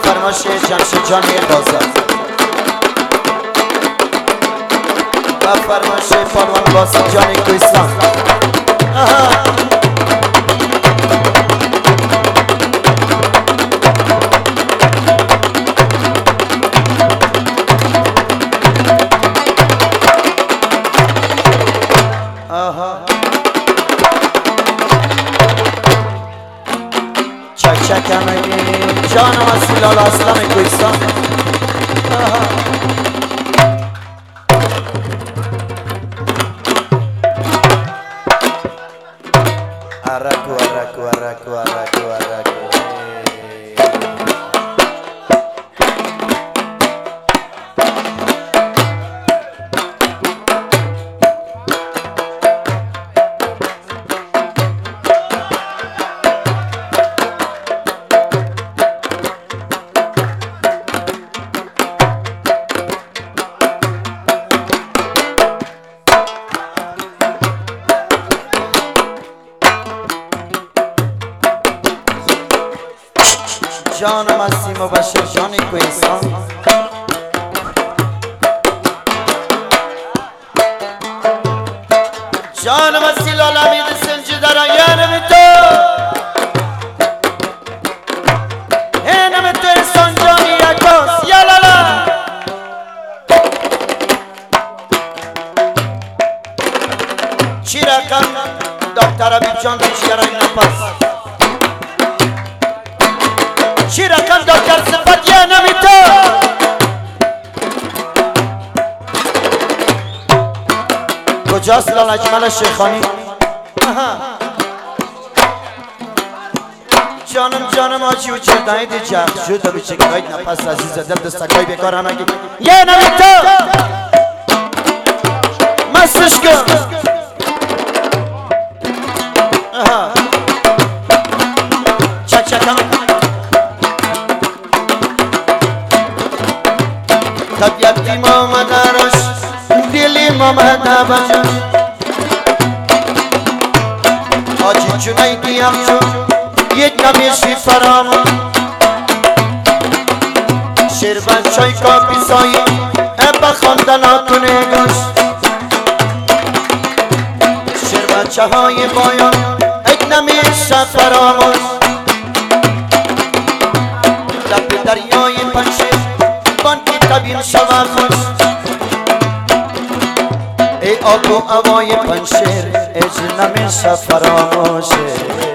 فرماش جمشید جان بازار و فرماش پالوان باسم جان کوهستان. چک همگی جانم از سیلال اسلام کوهستان. عرکو عرکو عرکو عرکو عرکو جانم از سیما بشیر جان کوهستان. جانم از سیلال امید سنجی در یانم تو اینم تو انسان جانی یکاس یالالا چی رقم دکتر عبیب جان بیشگرای نفس چی رقم دکتر صفت یه نمی تو کجاست لال اجمل شیخانی؟ جانم آجی و چردانی دی جخ شد و بیچه که باید نفس عزیز دل دستکای بکار همگی یه نمی تو مستش کن چک همگی طبیعت امام دارش دل امام دارش آجی چونای دیم شو یک نمیشی فرامون شیربن چای کافی سایی ابا خواندناتون گوش شیربن چهای بایان یک نمیشه فراموش لب دریای پنشیر بانکی طبیل شما خوش ای آب و هوای پنشیر اج نمیشه فراموشه